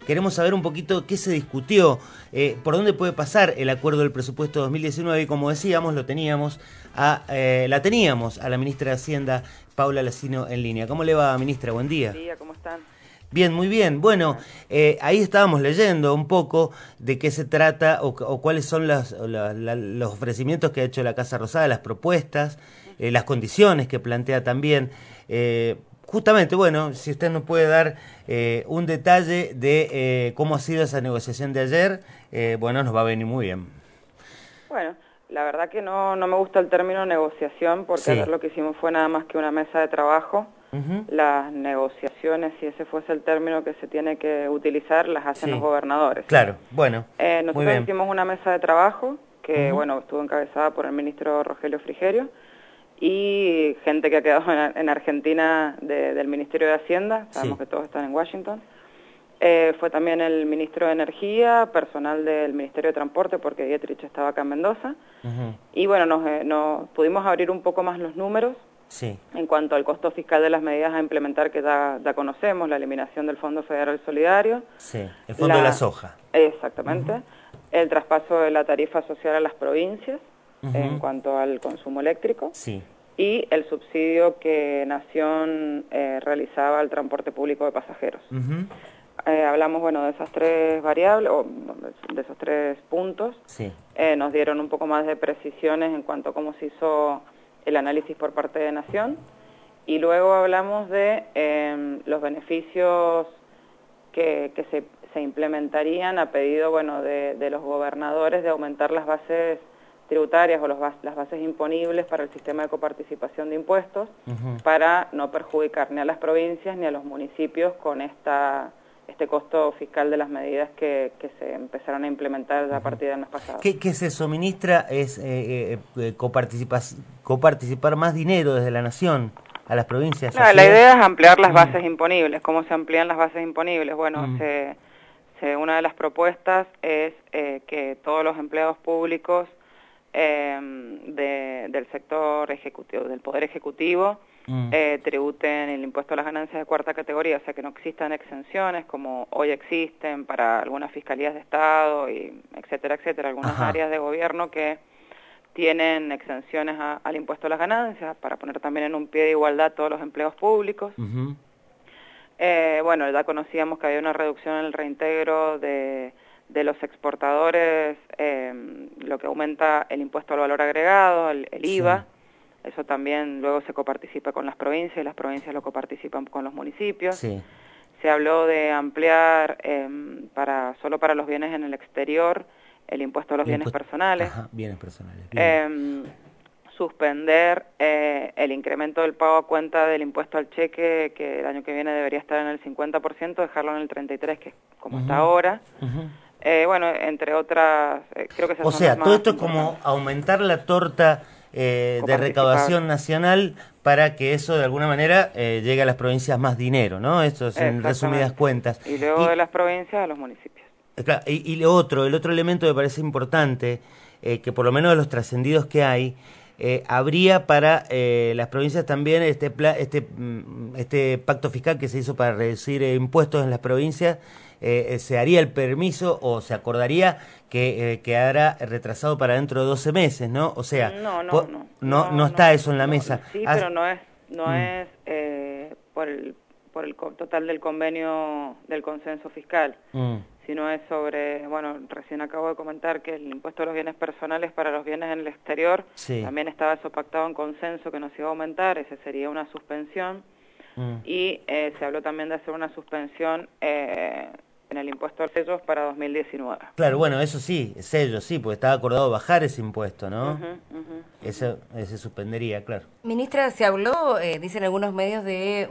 queremos saber un poquito qué se discutió, por dónde puede pasar el acuerdo del presupuesto 2019 y como decíamos, la teníamos a la ministra de Hacienda, Paula Lacino, en línea. ¿Cómo le va, ministra? Buen día. Buen día, ¿cómo están? Bien, muy bien. Bueno, ahí estábamos leyendo un poco de qué se trata o cuáles son los ofrecimientos que ha hecho la Casa Rosada, las propuestas, las condiciones que plantea también. Justamente, bueno, si usted nos puede dar un detalle de cómo ha sido esa negociación de ayer, bueno, nos va a venir muy bien. Bueno, la verdad que no me gusta el término negociación porque Sí. ayer lo que hicimos fue nada más que una mesa de trabajo. Las negociaciones, si ese fuese el término que se tiene que utilizar, las hacen los gobernadores. Claro, bueno, muy nosotros bien. hicimos una mesa de trabajo que, bueno, estuvo encabezada por el ministro Rogelio Frigerio y gente que ha quedado en Argentina del Ministerio de Hacienda, sabemos que todos están en Washington. Fue también el ministro de Energía, personal del Ministerio de Transporte, porque Dietrich estaba acá en Mendoza. Y bueno, nos pudimos abrir un poco más los números en cuanto al costo fiscal de las medidas a implementar que ya conocemos, la eliminación del Fondo Federal Solidario. Sí, el Fondo de la Soja. Exactamente. El traspaso de la tarifa social a las provincias en cuanto al consumo eléctrico. Sí. Y el subsidio que Nación realizaba al transporte público de pasajeros. Hablamos, bueno, de esas tres variables, o de esos tres puntos. Sí. Nos dieron un poco más de precisiones en cuanto a cómo se hizo el análisis por parte de Nación. Y luego hablamos de los beneficios que se implementarían a pedido, bueno, de los gobernadores de aumentar las bases tributarias o las bases imponibles para el sistema de coparticipación de impuestos para no perjudicar ni a las provincias ni a los municipios con este costo fiscal de las medidas que se empezaron a implementar ya a partir del mes pasado. ¿Qué se suministra? Es coparticipar más dinero desde la Nación a las provincias. No, la idea es ampliar las bases imponibles. ¿Cómo se amplían las bases imponibles? Bueno, una de las propuestas es que todos los empleados públicos del sector ejecutivo, del Poder Ejecutivo, tributen el impuesto a las ganancias de cuarta categoría, o sea que no existan exenciones como hoy existen para algunas fiscalías de Estado, y etcétera, etcétera, algunas áreas de gobierno que tienen exenciones al impuesto a las ganancias, para poner también en un pie de igualdad todos los empleos públicos. Bueno, ya conocíamos que había una reducción en el reintegro de los exportadores, lo que aumenta el impuesto al valor agregado, el IVA. Eso también luego se coparticipa con las provincias y las provincias lo coparticipan con los municipios. Se habló de ampliar solo para los bienes en el exterior el impuesto a los bienes personales. Bienes personales. Suspender el incremento del pago a cuenta del impuesto al cheque, que el año que viene debería estar en el 50%, dejarlo en el 33%, que es como está ahora. Bueno, entre otras, creo que esas son las más todo esto es importantes. como aumentar la torta de recaudación nacional para que eso de alguna manera llegue a las provincias más dinero, ¿no? Eso es en resumidas cuentas. Y luego de las provincias a los municipios. Claro, y el otro elemento que me parece importante, que por lo menos de los trascendidos que hay, habría para las provincias también este pacto fiscal que se hizo para reducir impuestos en las provincias. Se haría el permiso o se acordaría que quedará retrasado para dentro de 12 meses, ¿no? O sea, no está eso en la mesa. Sí, pero no es por el total del convenio del consenso fiscal, sino es sobre, bueno, recién acabo de comentar que el impuesto a los bienes personales para los bienes en el exterior también estaba eso pactado en consenso que nos iba a aumentar, ese sería una suspensión. Y se habló también de hacer una suspensión en el impuesto a los sellos para 2019. Claro, bueno, eso sí, sellos, sí, porque estaba acordado bajar ese impuesto, ¿no? Eso se suspendería, claro. Ministra, se habló, dicen algunos medios, de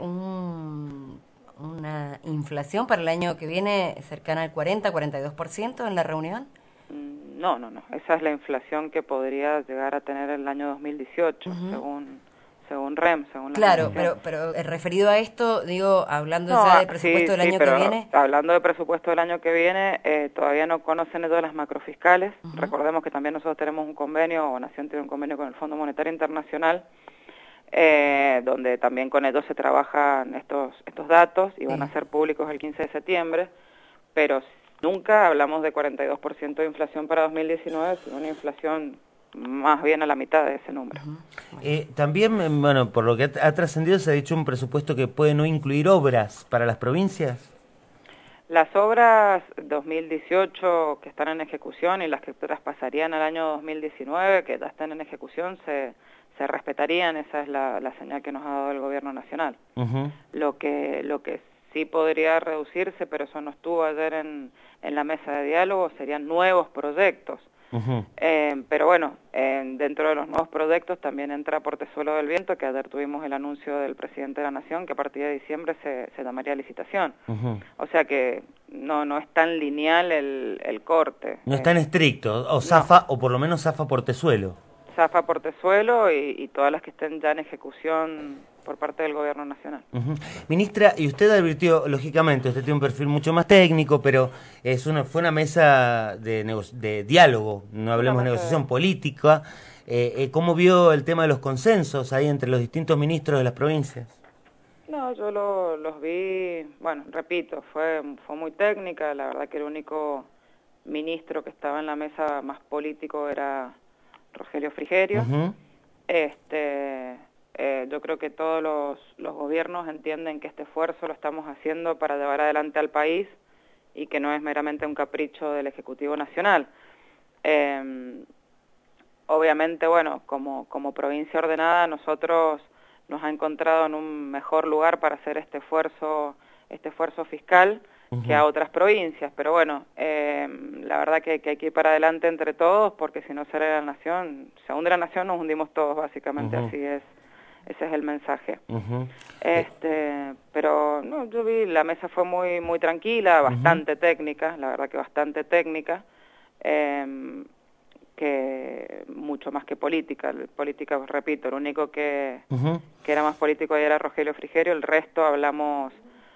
una inflación para el año que viene cercana al 40-42% en la reunión. No, esa es la inflación que podría llegar a tener el año 2018, según REM, según la Claro, pero referido a esto, digo, hablando ya del presupuesto del año que viene. Hablando del presupuesto del año que viene, todavía no conocen todas las macrofiscales. Recordemos que también nosotros tenemos un convenio, o Nación tiene un convenio con el Fondo Monetario Internacional, donde también con ellos se trabajan estos datos y van a ser públicos el 15 de septiembre. pero nunca hablamos de 42% de inflación para 2019, sino una inflación más bien a la mitad de ese número. También, bueno, por lo que ha trascendido, se ha dicho un presupuesto que puede no incluir obras para las provincias. Las obras 2018 que están en ejecución y las que traspasarían al año 2019, que ya están en ejecución, se respetarían. Esa es la señal que nos ha dado el Gobierno Nacional. Lo que sí podría reducirse, pero eso no estuvo ayer en la mesa de diálogo, serían nuevos proyectos. Pero bueno, dentro de los nuevos proyectos también entra Portezuelo del Viento, que ayer tuvimos el anuncio del presidente de la Nación, que a partir de diciembre se llamaría licitación. O sea que no es tan lineal el corte. No es tan estricto, o zafa, o por lo menos zafa Portezuelo. Zafa Portezuelo y todas las que estén ya en ejecución por parte del Gobierno Nacional. Ministra, y usted advirtió, lógicamente, usted tiene un perfil mucho más técnico, pero fue una mesa de diálogo, no hablemos de negociación política. ¿Cómo vio el tema de los consensos ahí entre los distintos ministros de las provincias? No, yo los vi, bueno, repito, fue muy técnica. La verdad que el único ministro que estaba en la mesa más político era Rogelio Frigerio. Yo creo que todos los gobiernos entienden que este esfuerzo lo estamos haciendo para llevar adelante al país y que no es meramente un capricho del Ejecutivo Nacional. Obviamente, bueno, como provincia ordenada, nosotros nos ha encontrado en un mejor lugar para hacer este esfuerzo fiscal que a otras provincias, pero bueno, la verdad que hay que ir para adelante entre todos, porque si no se hunde la nación, nos hundimos todos, básicamente, así es. Ese es el mensaje. Pero no, yo vi, la mesa fue muy tranquila, bastante técnica, la verdad que bastante técnica, que mucho más que política. Política, repito, el único que era más político ahí era Rogelio Frigerio. El resto hablamos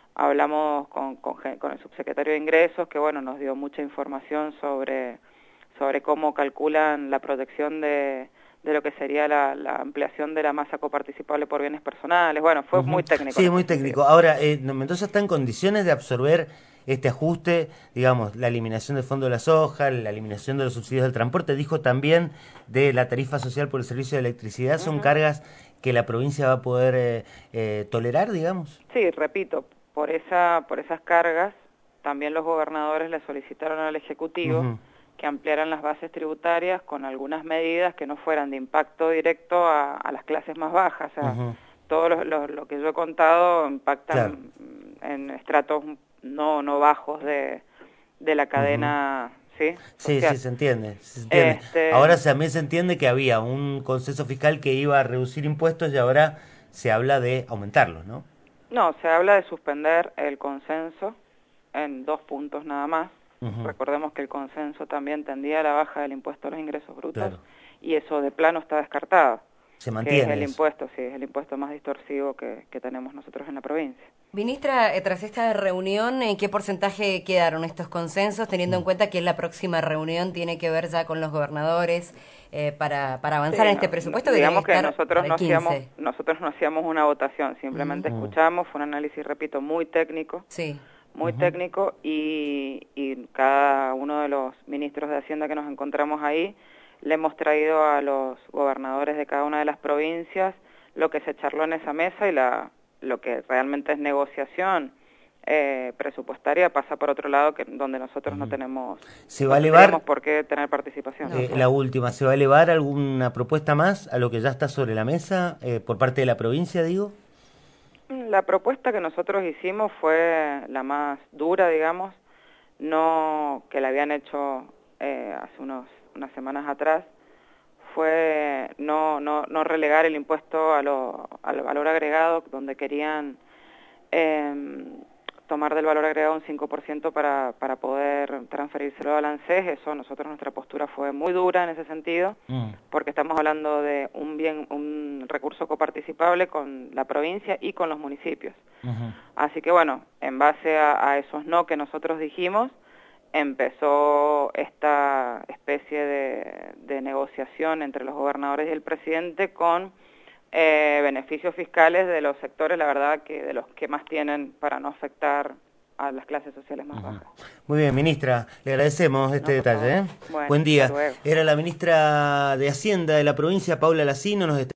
con el subsecretario de Ingresos, que bueno, nos dio mucha información sobre cómo calculan la proyección de lo que sería la ampliación de la masa coparticipable por bienes personales. Bueno, fue muy técnico. Sí, muy técnico. Ahora, ¿Mendoza está en condiciones de absorber este ajuste, digamos, la eliminación del fondo de la soja, la eliminación de los subsidios del transporte? Dijo también de la tarifa social por el servicio de electricidad. ¿Son cargas que la provincia va a poder tolerar, digamos? Sí, repito, por esas cargas también los gobernadores le solicitaron al Ejecutivo que ampliaran las bases tributarias con algunas medidas que no fueran de impacto directo a las clases más bajas. O sea, todo lo que yo he contado impactan en estratos no bajos de la cadena, ¿sí? Sí, se entiende. Ahora también se entiende que había un consenso fiscal que iba a reducir impuestos y ahora se habla de aumentarlos, ¿no? No, se habla de suspender el consenso en 2 puntos nada más. Recordemos que el consenso también tendía a la baja del impuesto a los ingresos brutos, y eso de plano está descartado. Se mantiene. Que es el impuesto, sí, es el impuesto más distorsivo que tenemos nosotros en la provincia. Ministra, tras esta reunión, ¿qué porcentaje quedaron estos consensos, teniendo en cuenta que la próxima reunión tiene que ver ya con los gobernadores para avanzar en este presupuesto? Digamos que nosotros no hacíamos una votación, simplemente escuchamos, fue un análisis, repito, muy técnico. Sí. Muy técnico, y cada uno de los ministros de Hacienda que nos encontramos ahí le hemos traído a los gobernadores de cada una de las provincias lo que se charló en esa mesa, y lo que realmente es negociación presupuestaria pasa por otro lado, donde nosotros no tenemos por qué tener participación. La última, ¿se va a elevar alguna propuesta más a lo que ya está sobre la mesa por parte de la provincia, digo? La propuesta que nosotros hicimos fue la más dura, digamos, no que la habían hecho hace unas semanas atrás, fue no relegar el impuesto al valor agregado, donde querían tomar del valor agregado un 5% para poder transferírselo al ANSES. Eso, nuestra postura fue muy dura en ese sentido, porque estamos hablando de un recurso coparticipable con la provincia y con los municipios. Así que bueno, en base a esos no que nosotros dijimos, empezó esta especie de negociación entre los gobernadores y el presidente con beneficios fiscales de los sectores, la verdad, que de los que más tienen, para no afectar a las clases sociales más bajas. Muy bien, ministra, le agradecemos este detalle. Bueno, Buen día. hasta luego. Era la ministra de Hacienda de la provincia, Paula Lacino, nos está